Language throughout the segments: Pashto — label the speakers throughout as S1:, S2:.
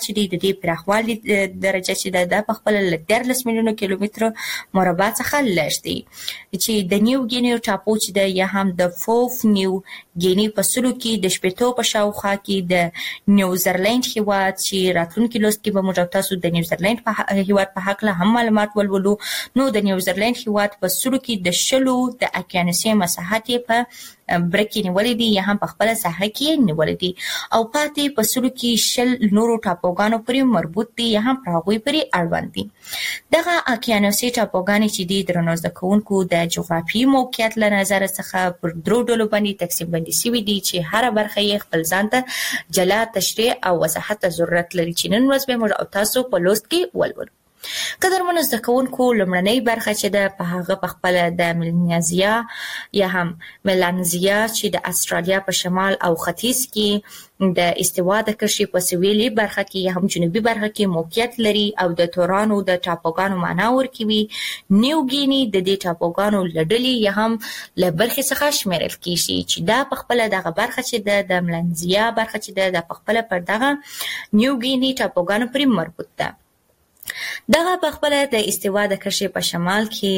S1: چې د دې پراخوالي درجه چې د خپل 13 میلیونه کیلومتر مربع څخه لږ دی چې د نیو ګینی ټاپو چې د یا هم د فوف نیو ګینی په سلو کې د شپېتو په شاوخوا کې د نیوزرلند هیواد چې راتلونکي لوست کې به موږ تاسو د نیوزرلند په هیواد په حق له هم معلومات ولولو. نو د نیوزرلند هیواد په سلو کې د شلو د اقیانوسي مساحت په برکې نیولې دي یا هم په خپل ساحه کې نیولې دي او پاتې په سلو کې شل نورو ټاپوګانو پورې مربوط دي یا هم پر هغوی پورې اړوند دي. دغه اقیانوسي ټاپوګانې چې دي درنو زده کوونکو د جغرافیایي موقعیت له نظر څخه پر درو ډولو باندې تقسیم بندي شوي دي چې هر برخه یې خپل ځان ته جلا تشریح او وضاحت ضرورت لري چې نن ورځ به موږ او تاسو په لوست کې ولولو. قدرمنو زده کوونکو لومړنۍ برخه چې د په هغه په خپل د ملانزیا یا هم ملانزیا چې د استرالیا په شمال او ختیځ کې د استوا د کرښې په سویلي برخه کې یا هم جنوبي برخه کې موقعیت لري او د تورانو د ټاپوګانو معنا ورکوي. نیو ګینی د دې ټاپوګانو لړلې یا هم له برخې څخه شمیرل کیږي چې دا په خپل دغه برخه چې د ملانزیا برخه چې د په خپل پر دغه نیو ګینی ټاپوګانو پورې مربوط ده. دغه په خپل د استوا د کرښې په شمال کې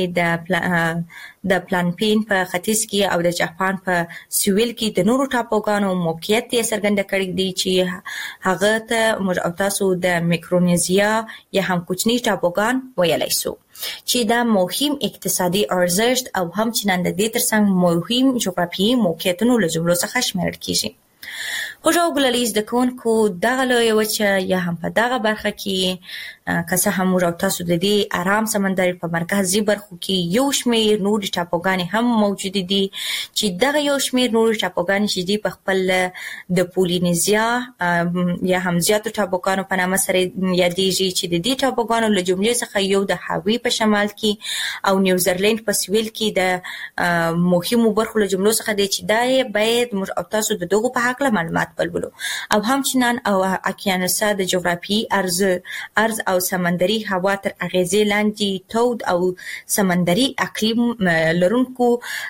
S1: د پلانپین په ختیځ کې او د جاپان په سویل کې د نورو ټاپوګانو موقعیت یې څرګند کړی دی چې هغه ته موږ او تاسو د میکرونیزیا یا هم کوچني ټاپوګان ویلای شو چې دا مهم اقتصادي ارزښت او همچنان د دې ترڅنګ مهم جغرافیایي موقعیتونو له جملو څخه شمیرل کیږي. خوږو ګللیز د کوونکو دغه لویه وچه یا هم په دغه برخه کې که څه هم موږ او تاسو د دې آرام سمندر په مرکزي برخو کې یو شمېر نورې ټاپوګانې هم موجود دي چې دغه یو شمېر نورې ټاپوګانې چې دي په خپل د پولینیزیا یا هم زیاتو ټاپوګانو په نامه سره یادېږي چې د دې ټاپوګانو له جملې څخه یو د هاوی په شمال کې او نیوزرلند په سویل کې د مهمو برخو له جملو څخه دی چې دا باید موږ او تاسو د دغو په هکله معلومات ولولو او همچنان او اقیانوسه د جغرافیایي ارض او سمندري هوا تر اغیزې لاندې تود او سمندري اقلیم لرونکو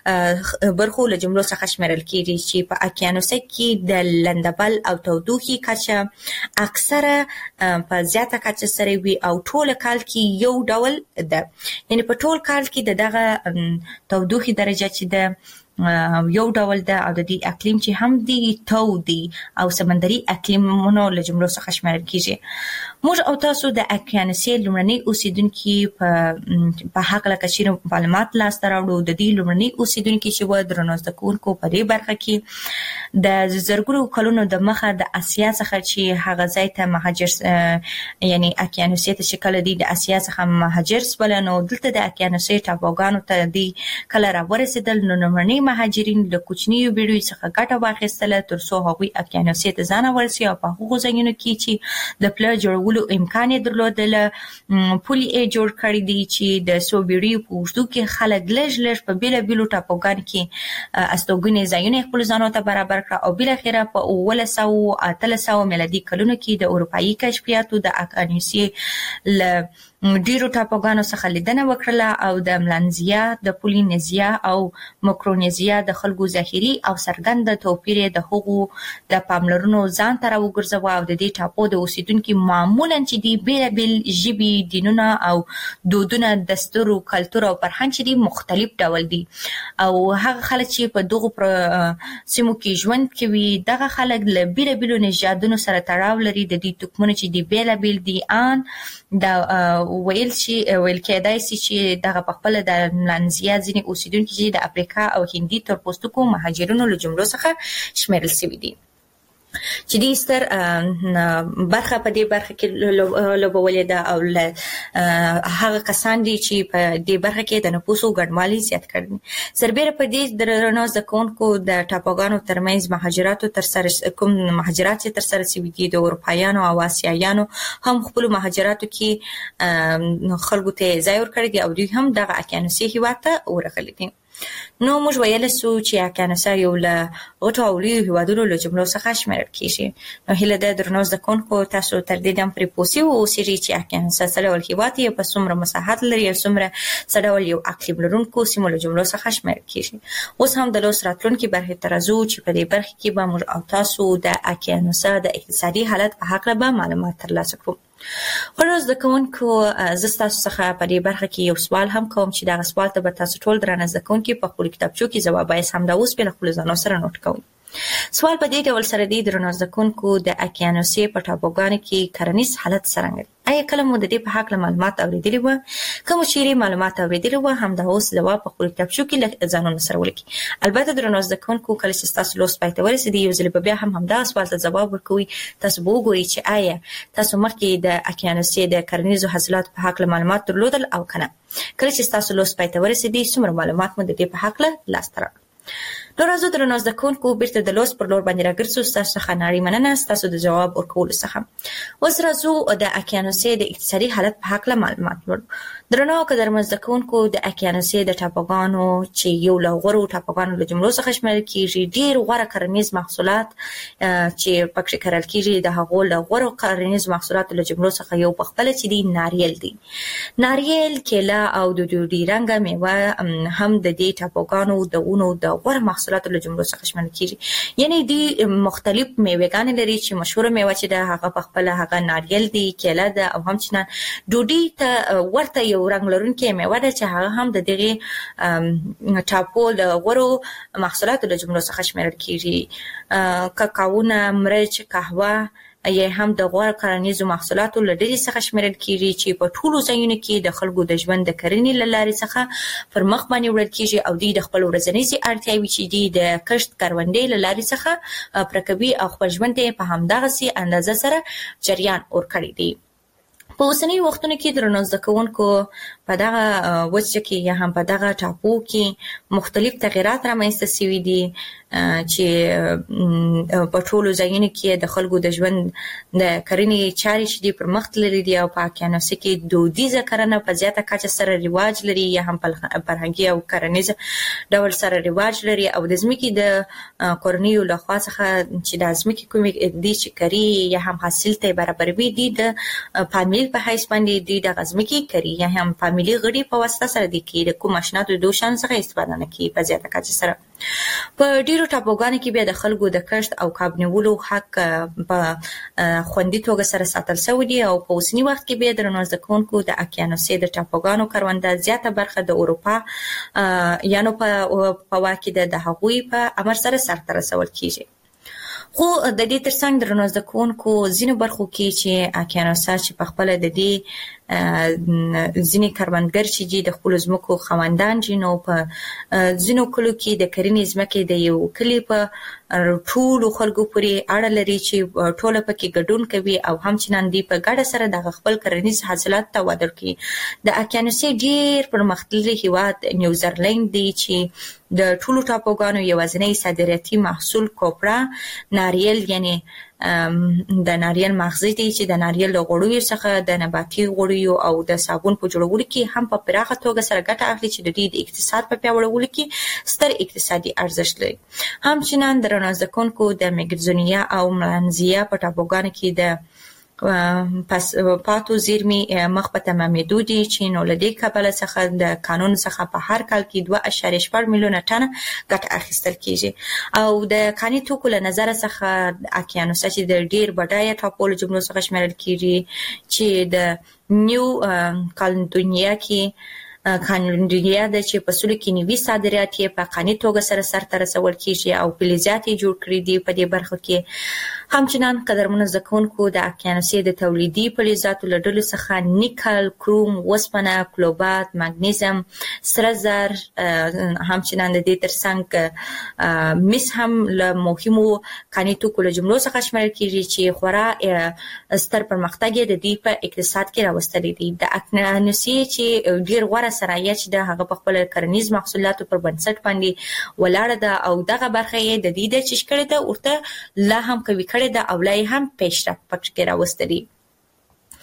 S1: برخو له جملو څخه شمیرل کیږي چې په اقیانوسه کې د لندبل او تودوخې کچه اکثره په زیاته کچه سره وي او ټول کال کې یو ډول ده. یعنی په ټول کال کې دغه تودوخې درجه چې ده یو ډول ده او د دې اقلیم چې هم دی تودي او سمندري اقلیمونو له جملو څخه شمیرل کیږي. موږ او تاسو د اقیانوسي لومړني اوسیدونکي په هکله کچېرې معلومات لاسته راوړو. د دې لومړني اوسیدونکي چې و درنو زده کوونکو په دې برخه کې د زرګونو کلونو د مخه د اسیا څخه چې هغه ځای ته مهاجر یعنی اقیانوسي ته چې کله دی د اسیا څخه مهاجر سول نو دلته د اقیانوسي ټاپوګانو ته دی کله راورسېدل نو لومړني مهاجرین له کوچنیو بیړیو څخه ګټه واخیستله تر څو هغوی اقیانوسي ته ځان ورسوي او په هغو ځایونو کې چې د پله جوړولو امکان یې درلودله پولې یې جوړ کړي دي چې د څو بیړیو په اوږدو کې خلک لږ په بېلابېلو ټاپوګانو کې استوګنې ځایونه یې خپلو ځانو ته برابر کړه او بالاخره په 1800 میلادي کلونو کې د اروپایي کشفیاتو د اقیانوسي له ډیرو ټاپوګانو څخه لیدنه وکړله او د ملانزیا د پولینیزیا او مکرونیزیا د خلکو ظاهري او څرګند توپیر د هغو د پاملرنو ځان ته راوګرځوه او د دې ټاپو د اوسیدونکو معمولا چې دي بیلابیل ژبې دینونه او دودونه دستور او کلتور او فرهنګ چې دي مختلف ډول دي او هغه خلک چې په دغو سیمو کې ژوند کوي دغه خلک له بیلابیلو نژادونو سره تړاو لري. د دې توکمونه چې دي بیلابیل دي ان دا ویل کېدای شي چې دغه په خپل د ملانزیا ځینې اوسیدونکي چې د افریقا او هندي تور پوستکو مهاجرینو له جملو څخه شمیرل شوي دي چې دې ستر برخه په دې برخه کې لوبولې ده او هغه کسان دي چې په دې برخه کې د نفوسو ګډوالي زیات کړي. سربېره په دې درنو زده کوونکو د ټاپوګانو ترمنځ مهاجرات چې ترسره شوي دي د اروپایانو او آسیایانو هم خپلو مهاجراتو کې خلکو ته ځای ورکړی دی او دوی هم دغه اقیانوسي هېواد ته ورغلي دي. نو موږ ویل سو چې اقیانوسیا یو له غټو او لویو هیوادونو له جملو څخه شمیرل کیږي. نو هیله ده درنو زده کوونکو تاسو تر دې دم پرې پوه سوي اوسئ چې اقیانوسیا څه ډول هیواد یې په څومره مساحت لري او څومره څه ډول یو اقلیم لرونکو سیمو له جملو څخه شمیرل کیږي. اوس هم د لوست راتلونکي برخې ته راځو چې په دې برخه کې به موږ او تاسو د اقیانوسیا د اقتصادي حالت په هکله به معلومات ترلاسه کړو. خو زده کوونکو زه ستاسو څخه په دې برخه کې یو سوال هم کوم چې دغه سوال ته به تاسو ټول درنه زده کوونکي په خپلو کتابچو کې ځوابایاست همدا اوس په خپلو ځانونو سره نوټ کوئ. سوال په دې ډول سره دی درنو زده کوونکو د اقیانوسیا په ټاپوګانو کې کرنیز حالت څرنګه دی؟ آیا کله مو د دې په هکله معلومات اورېدلي وه؟ که مو چیرې معلومات اورېدلي وه همدا اوس ځواب په خپلو کتابچو کې له ځانونو سره ولیکئ. البته درنو زده کوونکو کله چې ستاسو لوست پای ته ورسېدي یو ځل به بیا هم همدغه سوال ته ځواب ورکوئ. تاسو به وګورئ چې آیا تاسو مخکې د اقیانوسیا د کرنیزو حاصلاتو په هکله معلومات درلودل او که نه. کله چې ستاسو لوست پای ته ورسېدي څومره معلومات مو د دې په هکله لاسته راغلل. نو راځو درنو زده کوونکو بیرته د لوست پر لور باندې راګرځو. ستاسو څخه نړۍ مننه ستاسو د جواب ورکولو څخه. اوس راځو د اقیانوسیا د اقتصادي حالت په هکله معلومات لرو. درنو قدرمن زده کوونکو د اقیانوسیا د ټاپوګانو چې یو له غوره ټاپوګانو له جملو څخه شمیرل کیږي، ډیر غوره کرنیز محصولات چې پکې کرل کیږي د هغو له غوره کرنیز محصولاتو له جملو څخه یو په خپله چې دی ناریل دی. ناریل، کیله او د ډوډۍ رنګه میوه هم د دې ټاپوګانو د ونو د غوره محصولاتو له جملو څخه شمیرل کیږي. یعنی دی مختلف میوهګانې لري چې مشهوره میوه چې ده هغه په خپله هغه ناریل دی، کیله ده او همچنان ډوډۍ ته ورته یو رنګ لرونکې میوه ده چې هغه هم د دغې ټاپو له غوره محصولاتو له جملو څخه شمیرل کیږي. کاکاوونه، مرچ، قهوه یا هم د غوره کرنیزو محصولاتو له ډلې څخه شمیرل کیږي چې په ټولو ځایونو کې د خلکو د ژوند د کرنې له لارې څخه پر مخ باندې وړل کیږي او دوی د خپل ورځنیزې اړتیاوې چې دي د کښت کروندې له لارې څخه پوره کوي او خپل ژوند ته په همدغسې اندازه سره جریان ورکړی دی. په اوسنۍ وختونو کې درنو زده کوونکو په دغه وچه کې یا هم په دغه ټاپو کې مختلف تغیرات رامنځته شوي دي چې په ټولو ځایونو کې د خلکو د ژوند د کرنې چارې چې دي پر مخ تللي دي او په اقیانوسیا کې دودیزه کرنه په زیاته کچه سره رواج لري یا هم فرهنګي او کرنیز ډول سره رواج لري او د ځمکې د کورنیو لخوا څخه چې د ځمکې کومې دي چې کري یا هم حاصل ته برابروي دي د فامیل په حیث باندې دي د ځمکې کري یا هم فامیلي غړي په واسطه سره دي کې د کوم ماشیناتو د شان څخه استفاده نه کوي په زیاته کچه سره. په ډیرو ټاپوګانو کې بیا د خلکو د کښت او کاب نیولو حق په خوندي توګه سره ساتل شوی دی او په اوسني وخت کې بیا درنو زده کوونکو د اقیانوسیا د ټاپوګانو کرونده زیاته برخه د اروپا یانو په واک کې د هغوی په امر سره سرته رسول کیږي. خو د دې ترڅنګ درنو زده کوونکو ځینو برخو کې چې اقیانوسیا چې په خپله د دې ځینې کروندګر چې دي د خپلو ځمکو خاوندان دي نو په ځینو کلو کې د کرنې ځمکې د یو کلي په ټولو خلکو پورې اړه لري چې ټوله پکې ګډون کوي او همچنان دی په ګډه سره د خپل کرنیز حاصلات ته وده ورکوي. د اقیانوسیا ډېر پرمختللی هیواد نیوزرلند دی چې د ټولو ټاپوګانو یوازینی صادراتي محصول کوپرا ناریل یعنی د ناریل مغزي دی چې د ناریل له غوړیو څخه د نباتي غوړیو او د صابون په جوړولو کې هم په پراخه توګه سره ګټه اخلي چې د دې د اقتصاد په پیاوړولو کې ستر اقتصادي ارزښت لري. همچنان درنو زده کوونکو د میګزونیا او ملانزیا په ټاپوګانو کې د پاتو زیرمي مخ په تمامېدو دي چې نو له دې کبله څخه د قانون څخه په هر کال کې 2.4 میلیونه ټنه ګټه اخیستل کیږي او د کاني توکو له نظره څخه اقیانوسیا چې د ډیر بډایه ټاپو له جملو څخه شمیرل کیږي چې د نیو کالندونیا کې کانونډیا د چې په سلو کې نوي صادرات یې په قانوني توګه سره سرته رسول کیږي او فلزات یې جوړ کړي دي په دې برخه کې. همچنان قدرمنو زده کوونکو د اقیانوسیا د تولیدي فلزاتو له ډلو څخه نیکل، کروم، وسپنه، کلوبات، مګنیزیم، سره زر، همچنان د دې ترڅنګ مس هم له مهمو قانوني توکو له جملو څخه شمیرل کیږي چې خورا ستر پرمختګ یې د دې په اقتصاد کې راوستلی دی. د اقیانوسیا چې ډیر غوره صنایع چې د هغه په خپل کرنیز محصولاتو پر بنسټ باندې ولاړه ده او دغه برخه یې د دې د چش کړې ده ورته لا هم قوي کړې ده او لا هم پیشرفت پکې راوستلی.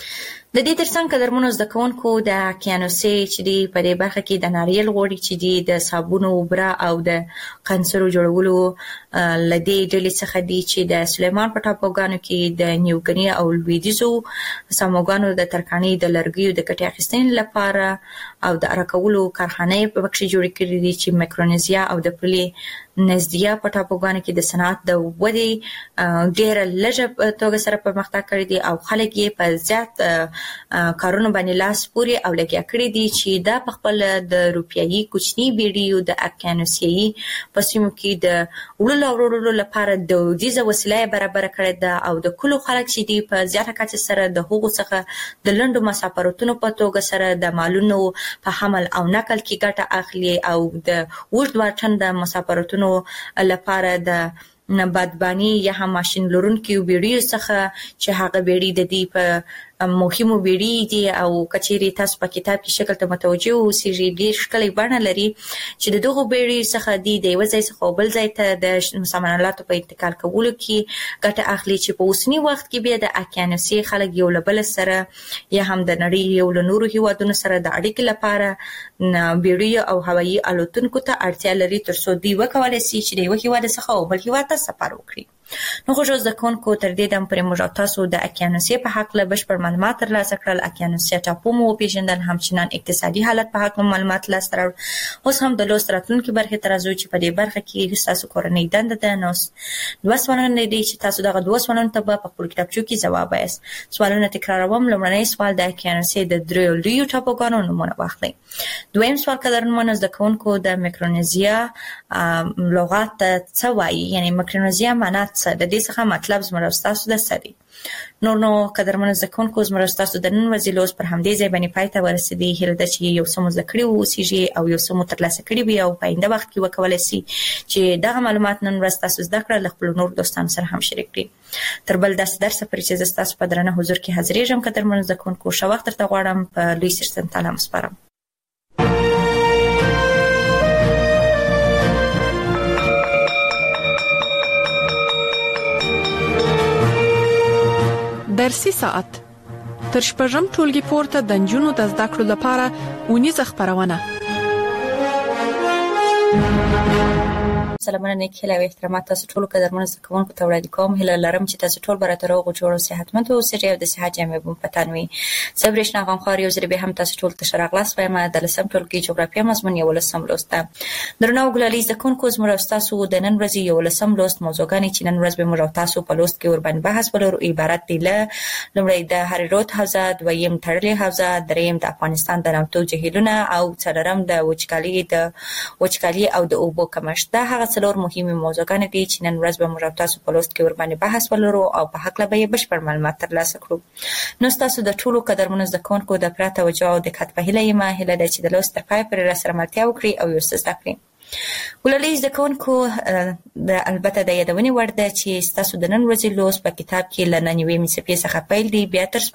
S1: د دې ترڅنګ قدرمنو زده کوونکو د اقیانوسي چې دی په دې برخه کې د ناریل غوړي چې دی د صابونو اوبره او د قنصرو جوړولو لدې ډلې څخه دی چې د سلیمان په ټاپوګانو کې د نیوګني او لویدیځو ساموګانو د ترکاڼۍ د لرګیو د ګټې اخیستنې لپاره او د ارکولو کارخانې په بخښي جوړ کړې دي چې میکرونیزیا او د پلي نزدیا په ټاپوګانو کې د صنعت د ودې ډېر لږه توګه سره پرمختګ کړی دی او خلک یې په زیات کارونه باندې لاس پوري او لګیا کړی دي چې دا په خپل د روپیایي کوچني بیډیو د اقیانوسي په سیمو کې د وړلو وړلو لپاره د دودیزه وسیله برابر کړې ده او د کلو خلک چې دی په زیاته کچه سره د هغو څخه د لنډو مسافرتونو په توګه سره د مالونو په حمل او نقل کې ګټه اخلي او د اوږد واټن د مسافرتونو لپاره د بادبانی یا هم ماشين لرونکي بیړیو څخه چې هغه بیړی د دې په مهمو بیړی دي او کچېری تاسو په کتاب کې شکل ته متوجه اوسئ ډېر ښکلي بڼه لري چې د دغه بیړی څخه دی د یو ځای څخه بل ځای ته د سامانالاتو په انتقال کولو کې ګټه اخلي چې په اوسنی وخت کې بیا د اقیانوسي خلک یو لبل سره یا هم د نړۍ یو له نورو هیوادونو سره د اړیکې لپاره بیړی او هوایي الوتونکو ته اړتیا لري ترڅو دوی وکولای شي چې د یو هیواد څخه بل هیواد ته سفر وکړي. نو خو زده کوونکو تر دې دم پرې موږ تاسو د اقیانوسي په حق له بشپړ معلومات ترلاسه کړل. اقیانوسي ټاپو مو پیژندل، همچنان اقتصادي حالت په حق معلومات ترلاسه کړل. اوس هم د لوست راتلونکي برخه ترازو چې په دې برخه کې تاسو کورنۍ دنده ده. نو دوه سوالونه دي چې تاسو دغه دوه سوالونو ته په خپل کتابچو کې جواب وایاست. سوالونه تکراروم. لومړنی سوال د اقیانوسي د دریو لویو ټاپوګانو نومونه واخلئ. دویم سوال قدرمنو زده کوونکو د میکرونیزیا لغات څه وایي، یعنی میکرونیزیا معنا څه، د دې څخه مطلب زموږ تاسو د سړي. نو قدرمنو زده کوونکو زموږ تاسو د نن ورځې لوست پر همدې ځای باندې پای ته ورسېدي. هیله ده چې یو څه مو زده کړي اوسئ او یو څه مو ترلاسه کړي وي او په آینده وخت کې وکولای شي چې دغه معلومات نن ورځ تاسو زده کړل له خپل نور دوستانو سره هم شریک کړئ. تر بل داسې درس پورې چې تاسو په درنه حضور کې حاضرېږم قدرمنو زده کوونکو ښه وخت درته غواړم. په لوی سرسن تعالی مسپارم.
S2: درسي ساعت تر شپږم ټولګي پورته د نجونو د زده کړو لپاره ونیزه خبرونه.
S1: سلامونه نیک هیله او احترامات تاسو ټول قدرمنو زده کوونکو ته وړاندې کوم. هیله لرم چې تاسو ټول برابر روغ جوړ او صحتمند اوسئ او د صحت جامې په پتان وي. صبرش نغم خار یو ځل به هم تاسو ټول ته شراغلاس وایم د لسم ټولګي جغرافیه مضمون یو لسم لوست. درنو ګلالي زده کوونکو زموږ تاسو د نن ورځې یو لسم لوست موضوعګانی چې نن ورځ به موږ تاسو په لوست کې ور باندې بحث ولرو عبارت دي له لومړی د هریرود حوزه، دویم تړلې حوزه، دریم د افغانستان د نامتو جهیلونه او څلورم د وچکالي او د اوبو کمښت. دا هغه څلور مهمه موضوعګانې دي چې نن ورځ به موږ تاسو په لوست کې ور باندې بحث ولرو او په حق له به بشپړ معلومات ترلاسه کړو. نو تاسو د ټولو قدرمنو زده کوونکو د پرته توجه او دقت په هیله یم. هیله ده چې د لوست تر پای پورې راسره ملتیا وکړئ او یو څه زده کړئ. ولولئ زده کوونکو د البته د یادونې وړ ده چې تاسو د نن ورځې لوست په کتاب کې له 99 صفحې څخه پیل دی بیا تر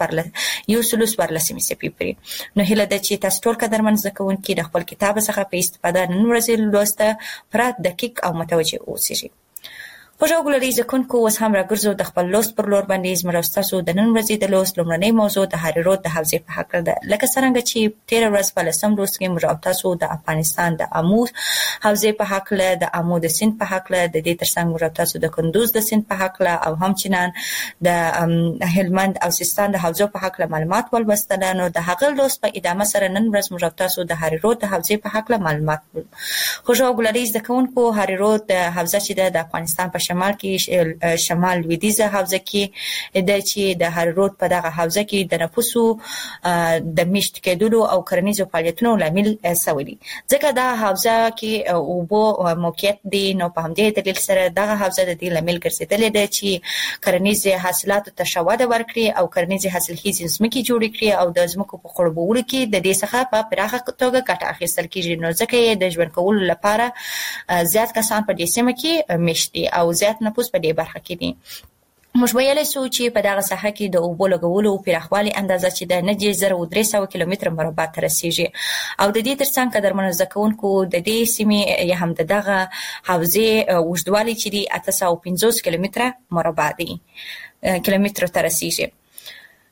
S1: 14 صفحې پورې. نو هیله ده چې تاسو ټول قدرمن زده کوونکي د خپل کتاب څخه په استفاده نن ورځې لوست پرات دقیق او متوجه اوسئ. خوږو ګلالي زده کوونکو اوس هم راګرځو د خپل لوست پر لور باندې. زموږ تاسو د نن ورځې د لوست لومړنۍ موضوع د هریرود د حوزې په حق ده. لکه څنګه چې تیر ورځ په لسم لوست کې موږ تاسو د افغانستان د امو حوزې په حق له د امو د سیند په حق له د دې ترڅنګ موږ تاسو د کندوز د سیند په حق له او همچنان د هلمند او سیستان د حوزو په حق له معلومات ولوستل. نو د هغه لوست په ادامه سره نن ورځ موږ تاسو د هریرود د حوزې په حق له معلومات خوږو ګلالي زده کوونکو هریرود د حوزه چې د افغانستان په شمال کې شمال لویدیځه حوزه کې د چې د هریرود په دغه حوزه کې د نفوسو د میشت کېدلو او کرنیزو فعالیتونو لامل شوی. ځکه دا حوزه کې اوبو موقعیت دی. نو په همدې دلیل سره دغه حوزه د دې لامل ګرځیدلې ده چې کرنیز حاصلات ته شواهد ورکړي او کرنیز حاصلخیزې ځمکې جوړې کړي او د ځمکو په خړوبولو کې د دې څخه په پراخه توګه ګټه اخیستل کیږي. نو ځکه یې د ژوند کولو لپاره زیات کسان په دې سیمه کې میشت دي او زیات نفوس په دې برخه کې دي. موږ ویلای شو چې په دغه ساحه کې د اوبو لګولو او پراخوالي اندازه چې د 9300 کیلومتر مربع ته رسیږي او د دې ترڅنګ قدرمنو زده کوونکو د دې سیمې یا هم دغه حوزې اوږدوالی چې دی 850 کیلومتر مربع دی کیلومتر ته رسیږي.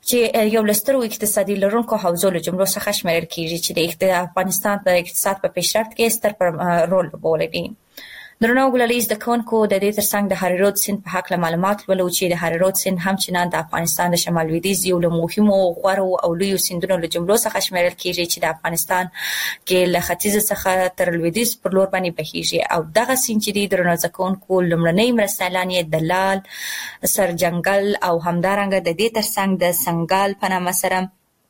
S1: چې یو لسترو اقتصادي لرونکو حوزو له جملو څخه شمیرل کیږي چې د افغانستان د اقتصاد په پیشرفت کې ستر رول لوبولی. درنو ګلالي د کونکو د دې ترڅنګ د هریرود سیند په حق معلومات ولو چې د هریرود سیند همچنان د افغانستان د شمال لویدیځ یو له مهمو غوړو او لویو سیندونو له جملو څخه شمیرل کیږي چې د افغانستان کې له ختیځ څخه تر لویدیځ پر لور باندې بهیږي او دغه سیند چې د درنو ځکونکو لمړنۍ مرستیالان یې دلال، سرجنگل او همدارنګه د دې ترڅنګ د سنگال په نامه سره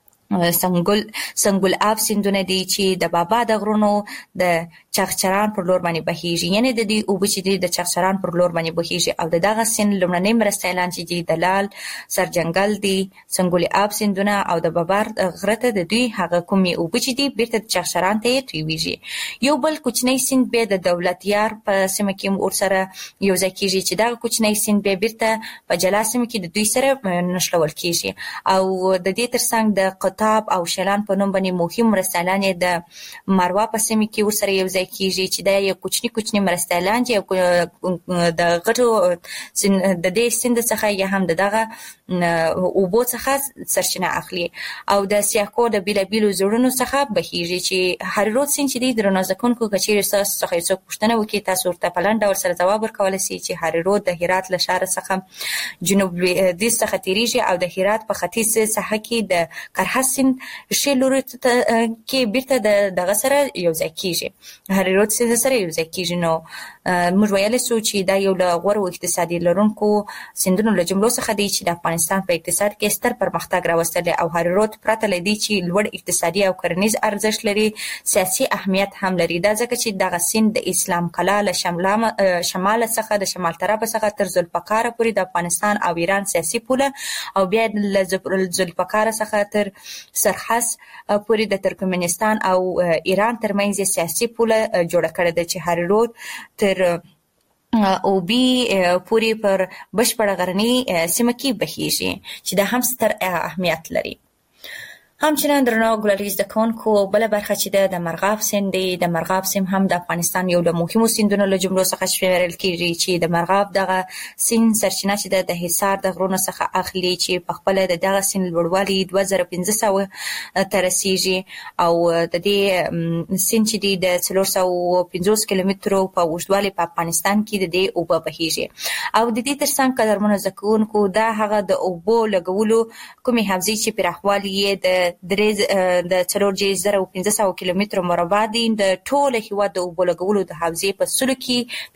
S1: سنگل آب سیندونه دي چې د بابا د غرونو د چغچران پر لور باندې بهیږي، یعنی د دې اوبه چې د چغچران پر لور باندې بهیږي او دغه سیند لمړنۍ مرستیالان چې دلال، سرجنگل دي، سنگل آب سیندونه او د بابا غره ته د دوی هغه کومې اوبه چې دي بیرته د چغچران ته تویږي. یو بل کوچنی سیند به د دولت یار په سیمه کې ورسره یو ځای کیږي چې دغه کوچنی سیند به بیرته په جلا سیمه کې د دوی سره نښلول کیږي او د دې ترڅنګ د قطاب او شلان په نوم باندې مهم مرستیالان د ماروا په سیمه کې ورسره یو ځای کیږي چې دا یو کوچنی مرستیالان چې د غټو د دې سیند څخه یا هم دغه اوبو څخه سرچینه اخلي او د سیاکو د بیلابیلو زړونو څخه بهیږي چې هریرود سیند چې د رنازکونکو کچېر څخه څو پوښتنه وکړي تاسو ورته په لنډ ډول سره ځواب ورکولای شئ چې هریرود د هرات له ښار څخه جنوب لویدیځ څخه تیریږي او د هرات په ختیځ ساحه کې د کرهس سیند ښي لوري ته کې بیرته دغه سره یو ځای کیږي، هریرود سیند سره یو ځای کیږي. نو موږ ویلی شو چې دا یو له غوره اقتصادي لرونکو سیندونو له جملو څخه دی چې د افغانستان په اقتصاد کې ستر پرمختګ راوستلی او هریرود پرته له دې چې لوړ اقتصادي او کرنیز ارزښت لري سیاسي اهمیت هم لري. دا ځکه چې دغه سیند د اسلام کلا له شمال څخه د شمال طرف څخه تر ذوالفقار پورې د افغانستان او ایران سیاسي پوله او بیا له ذوالفقار څخه تر سرحس پورې د ترکمنستان او ایران ترمنځ سیاسي پوله جوړه کړې ده چې هریرود تر اوبی پوری پر بشپړه غرنی سیمه کې بهیږي چې دا هم ستر اهمیت لري. همچنان درنو ګلالي د کونکو بل برخه چې د مرغاب سیند دی، د مرغاب سیند هم د افغانستان یو له مهمو سیندونو له جملو څخه شمیرل کیږي چې د مرغاب دغه سیند سرچینه چې د حصار د غرونو څخه اخلي چې په خپل دغه سیند لوړوالی 2500 ته رسیږي او د دې سیند چې د 450 کیلومترو په اوږدوالي په افغانستان کې د دې اوبه بهیږي او د دې ترڅنګ قدرمنو زکونکو دا هغه د اوبو لګولو کومې حوزې چې پراخوالی یې د 4500 کیلومتر مربع دي د ټول هیواد د اوبو لګولو د حوزې په سلو کې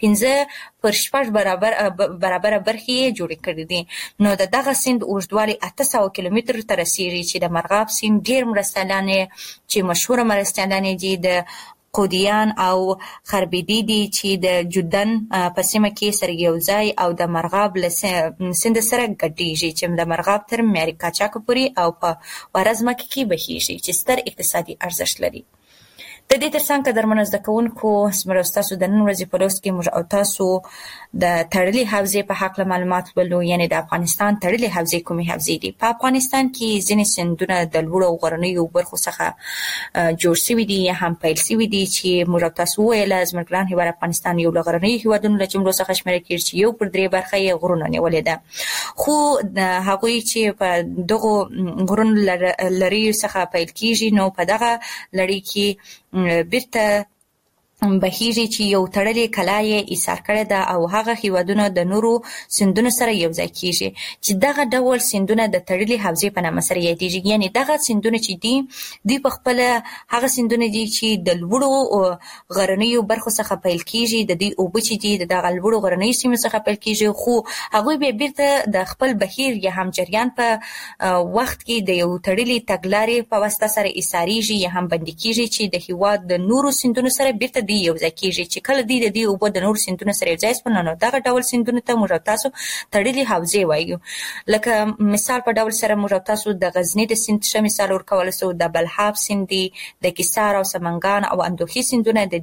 S1: 15 برابر برخې جوړې کړې دي. نو دغه سیند اوږدوالی 800 کیلومتر ته رسیږي چې د مرغاب سیند ډیر مرستیالان چې مشهور مرستیالان دي د قودیان او خربیدی دي چې د جودن په سیمه کې سره یو ځای او د مرغاب له سیند سره ګډیږي چې د مرغاب تر میری قاچاق پورې او په ورزمک کې بهیږي چې ستر اقتصادي ارزښت لري. د دې ترڅنګ قدرمنو زده کوونکو زموږ تاسو د نن ورځې په لوست کې موږ او تاسو د تړلې حوزې په حق معلومات ولو، یعنی د افغانستان تړلې حوزې کومې حوزې دي. په افغانستان کې ځینې سیندونه د لوړو او غرنیو برخو څخه جوړ شوي دي یا هم پیل شوي دي چې موږ او تاسو وویل زموږ ګران هیواد افغانستان یو له غرنیو هیوادونو له جملو څخه شمیرل کېږي چې یو پر 3 برخه یې غرونه نیولې ده، خو هغوی چې په دغو غرونو لري څخه پیل کېږي نو په دغه لړۍ کې بیرته بهیږي چې یو تړلې کلا یې ایثار کړې ده او هغه هیوادونه د نورو سیندونو سره یو ځای کیږي چې دغه ډول سیندونه د تړلې حوزې په نامه سره یادېږي. یعنی دغه سیندونه چې دي په خپل هغه سیندونه دي چې د لوړو غرنیو برخو څخه پیل کیږي، د دې اوبه چې دي دغه لوړو غرنیو سیمو څخه پیل کیږي، خو هغوی به بیرته د خپل بهیر یا هم جریان په وخت کې د یو تړلې تګلارې په واسطه سره ایثاریږي یا هم بندي کیږي چې د هیواد د نورو سیندونو سره بیرته دی یو ځای کیږي چې کله د دې اوبه د نورو سیندونو سره یو ځای شول نو دغه ډول سیندونو ته موږ تاسو تړلې حوزې وایو. لکه مثال په ډول سره موږ تاسو د غزنی د سیند څخه مثال ورکول سو، د بلحاب سیند دی، د کیسار او سمنګان او اندوخي سیندونه د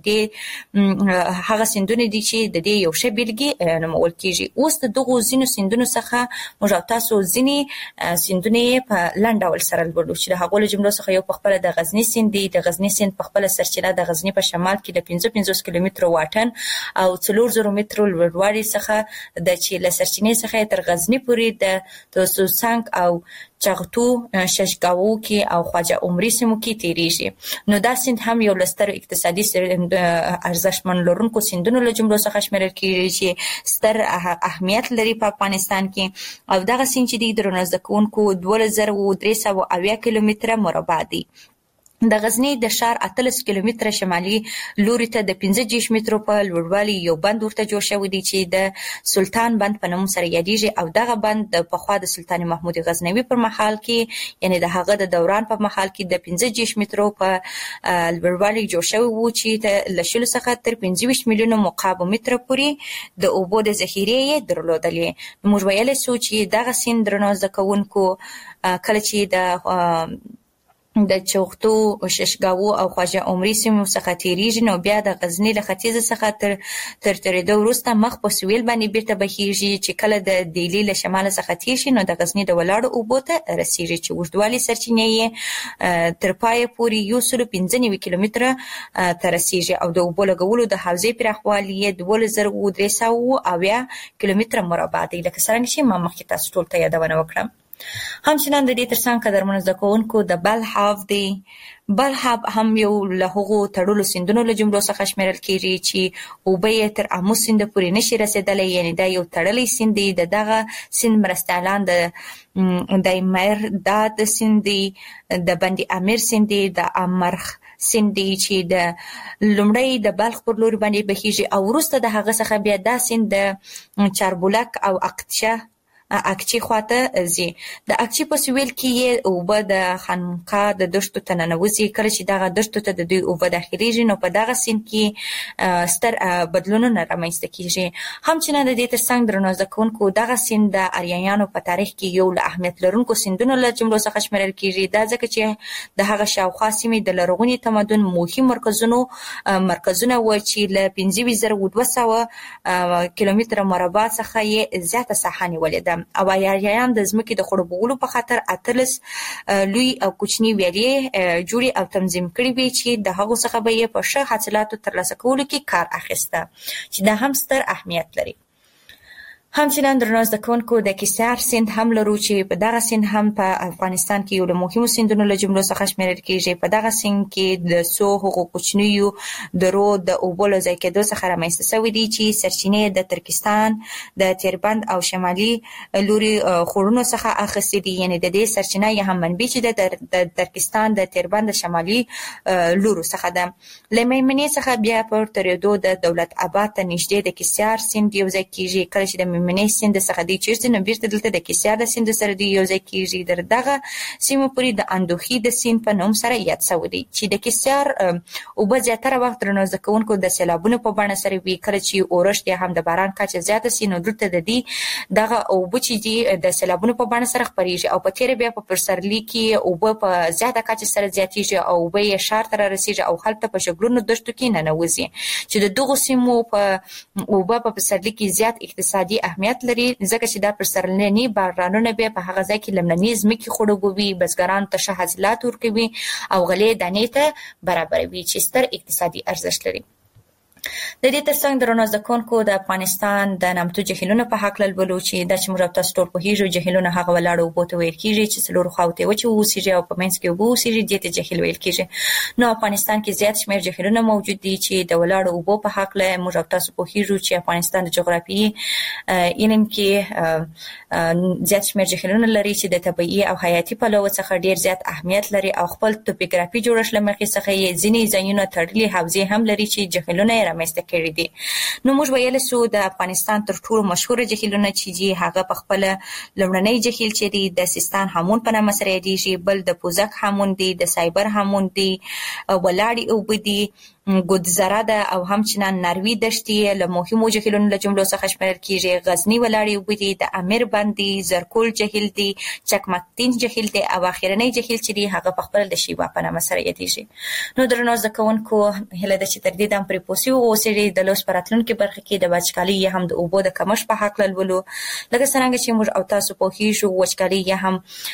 S1: دې هغه سیندونه دي چې د دې یو شی بیلګي نومول کیږي. اوس د دغو ځینو سیندونو څخه موږ تاسو ځینې سیندونه په لنډ ډول سره لولو چې د هغو له جملو څخه یو په خپل د غزنی سیند دی. د غزنی سیند په خپل سرچینه د غزنی په شمال کې د 250 کیلومتر واټن او 4000 مترو لوړوالي څخه د چې لسرچینې څخه تر غزنی پورې د سوسنګ او چغتو ششګاو کې او خواجه عمري سیمو کې تیریږي. نو دا سیند هم یو لستر اقتصادي ارزښتمن لرونکو سیندونو له جملو څخه شمیرل کیږي چې ستر اهمیت لري په افغانستان کې او دغه سیند چې د درنو زده کوونکو 2380 کیلومتره مربع دی. د غزنی د ښار 18 کیلومتره شمالي لوري ته د 15 مترو په لوړوالي یو بند ورته جوړ شوی دی چې د سلطان بند په نوم سره یادېږي او دغه بند د پخوا د سلطان محمود غزنوي پر مهال کې یعنی د هغه د دوران په مهال کې د 15 مترو په لوړوالي جوړ شوی وو چې د لشل څخه تر 25 میلیونه مکعب متر پورې د اوبو د ذخیرې درلودلې. موږ ویلای شو چې دغه سیند درنو زکونکو کله چې د چوختو ششګاو او خواجه عمري سیمو څخه تیریږي نو بیا د غزنی له ختیځ څخه تر تیریدو وروسته مخ په سویل باندې بیرته بهیږي چې کله د دیلی له شمال څخه تیر شي نو د غزنی د ولاړو اوبو ته رسیږي چې اوږدوالي سرچینې یې تر پای پورې 115 کیلومتره ته رسیږي او د اوبو لګولو د حوزې پراخوالی یې 2380 کیلومتره مربع دی. لکه څنګه چې ما مخکې تاسو ټول ته یادونه وکړم. همچنان د دې ترڅنګ قدرمنو زده کوونکو د بلحاف دی. بلحاف هم یو له هغو تړلو سیندونو له جملو څخه شمیرل کیږي چې اوبه یې تر امو سیند پورې نشي رسیدلی یعنی دا یو تړلی سیند دی. دغه سیند مرستیالان د مرداد سیند دی، د بندي امیر سیند دی، د امرخ سیند دی چې د لومړی د بلخ پر لور باندې بهیږي او وروسته د هغه څخه بیا دا سیند د چاربولک او اکچی خواته ځي. د اکچی په سویل کې یې اوبه د خانقا د دشتو ته ننوځي. کله چې دغه دشتو ته د دوی اوبه داخلیږي نو په دغه سیند کې ستر بدلونونه رامنځته کیږي. همچنان د دې ترڅنګ درنو زده کوونکو دغه سیند د اریایانو په تاریخ کې یو له اهمیت لرونکو سیندونو له جملو څخه شمیرل کیږي. دا ځکه چې د هغه شاوخوا سیمې د لرغوني تمدن مهم مرکزونه و چې له 15200 کیلومتره مربع څخه یې زیاته ساحه نیولې ده او اریایان د ځمکې د خړوبولو په خاطر 18 لوی او کوچني ویالې جوړې او تنظیم کړې وي چې د هغو څخه به یې په ښه حاصلاتو ترلاسه کولو کې کار اخیسته چې دا هم ستر اهمیت لري. همچنان درنو زده کوونکو د کیسار سیند هم لرو چې په دغه سیند هم په افغانستان کې یو له مهمو سیندونو له جملو څخه شمیرل کیږي. په دغه سیند کې د څو هغو کوچنیو درو د اوبو له ځای کېدو څخه رامنځته شوي دي چې سرچینې د ترکستان د تیربند او شمالي لوري خورونو څخه اخیستې دي. یعنی د دې سرچینه یې هم منبع چې د ترکستان د تیربند شمالي لورو څخه ده. له میمنې څخه بیا پر تیریدو د دولت آباد ته نږدې د کیسار سیند یو ځای کیږي. کله چې د میمنې سیند څخه دی چیرته نو بیرته دلته د کیسار د سیند سره دی یو ځای کیږي. دغه سیمه پورې د اندوخي د سیند په نوم سره یاد شوی دی چې د کیسار اوبه زیاتره وخت درنو زده کوونکو د سیلابونو په بڼه سره وي. کله چې اورښت یا هم د باران کچه زیاته سي نو دلته د دې دغه اوبه چې دي د سیلابونو په بڼه سره خپریږي او په تیر بیا په پرسرلی کې اوبه په زیاته کچه سره زیاتیږي او اوبه یې ښار ته رسیږي او هلته په شګلونو دشتو کې ننوځي چې د دغو سیمو په اوبه په پسرلی کې زیات اقتصادي اهمیت لري ځکه چې دا پسرلني بارانونه بیا په هغه ځای کې لمنني ځمکې خړوبوي، بزګرانو ته ښه حاصلات ورکوي او غلې دانې ته برابروي چې ستر اقتصادي ارزښت لري. د دې ترڅنګ درنو زده کوونکو د افغانستان د نامتو جهیلونو په هکله لولو چې دا چې موږ تاسو ټول پوهیږو جهیلونه هغه ولاړو اوبو ته ویل کیږي چې څلورو خواو ته وچې اوسېږي او په منځ کې اوبه اوسېږي دې ته جهیل ویل کیږي. نو افغانستان کې زیات شمېر جهیلونه موجود دي چې د ولاړو اوبو په هکله موږ تاسو پوهیږو چې افغانستان د جغرافیایي علم کې زیات شمېر جهیلونه لري چې د طبیعي او حیاتي پلوه څخه ډیر زیات اهمیت لري او خپل توپوګرافي جوړښت له مخې څخه یې ځینې ځایونه تړلي حوزې هم لري چې جهیلونه یې رامنځته کړي دي. نو موږ ویل سو د افغانستان تر ټولو مشهور جهیلونه چې دي هغه په خپل لومړنی جهیل چې دی د سیستان هامون په نامه سره یادېږي، بل د پوزک هامون دی، د سایبر هامون دی، ولاړې اوبه دي، ګودزره ده او همچنان ناروی دشتې له مهمو جهیلونو له جملو څخه شمیرل کیږي. غزنی ولاړې اوبه دي، د امیر بند دی، زرکول جهیل دی، چکمکتین جهیل دی او اخرنی جهیل چې دی هغه په خپل د شیوا په نامه سره یادېږي. نو درنو زده کوونکو هیله ده چې تر دې دم پرې پوه سوي اوسئ. د لوست په راتلونکي برخه کې د وچکالۍ یا هم د اوبو د کمښت په هکله لولو. لکه څرنګه چې موږ او تاسو پوهیږو وچکالۍ یا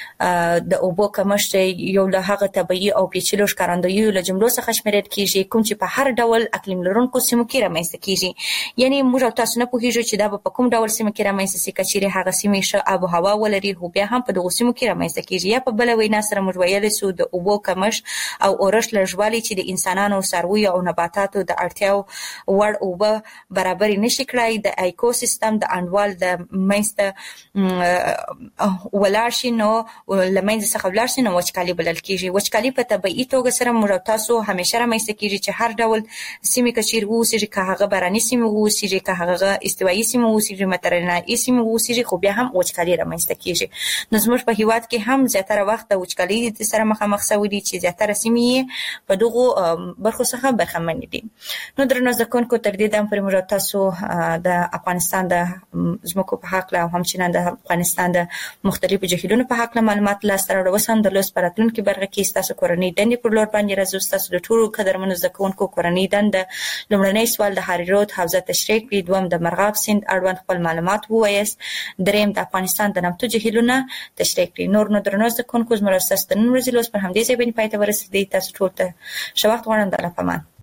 S1: هم د اوبو کمښت یو له هغه طبیعي او پیچلو ښکارندویو له جملو څخه شمیرل کیږي کوم چې چې په هر ډول اقلیم لرونکو سیمو کې رامنځته کیږي. یعنی موږ تاسو نه پوهیږو چې دا په کوم ډول سیمه کې رامنځته سي، کچېرې هغه سیمه ښه آب او هوا ولري، خو بیا هم په دغه سیمو کې رامنځته کیږي. یا په بل وینا سره موږ ویل سو د اوبو کمښت او اورښت لږوالی چې د انسانانو، څارویو او نباتاتو د اړتیاو وړ اوبه برابر نشي کړای، د ایکوسیستم د انډوال د منځته ولاړ شي، نو لمنځ څخه ولاړ شي، نو وچکالي بلل کیږي. وچکالي په طبيعي توګه سره موږ تاسو همیشه رامنځته کیږي چې هر ډول سیمه کچیر وو چې هغه باراني سیمه وو چې هغه استوایي سیمه وو چې مترنای سیمه وو چې خو بیا هم وچکالي رامنځته کیږي. نو زموږ په هیواد کې هم زیاتره وخت د وچکالي سره مخامخ شوي دي چې زیاتره سیمې په دغه برخو څخه برخمن دي. نو درنو ځکونکو تر دې دم پر موږ تاسو د افغانستان د زموږ په حق له هم چې د افغانستان د مختلفو جهیلونو په حق معلومات لاسته راوړو. وسم د لوس پراتلونکو برخه کې تاسو کورنۍ دندې پر لور باندې راځو. تاسو د ټولو قدرمنو ځکونکو کورنۍ دنده لومړنی سوال د هاري رود حوزه تشریح کړئ، دوم د مرغاب سیند اړوند خپل معلومات ووایاست، دریم د افغانستان د نمتو جهیلونه تشریح کړئ. نور نو درنو ځکونکو زموږ سره د نن ورځې لوس پر همدې ځای باندې پای ته ورسېدی. تاسو ټول ته ښه وخت غواړم. د الله پامان.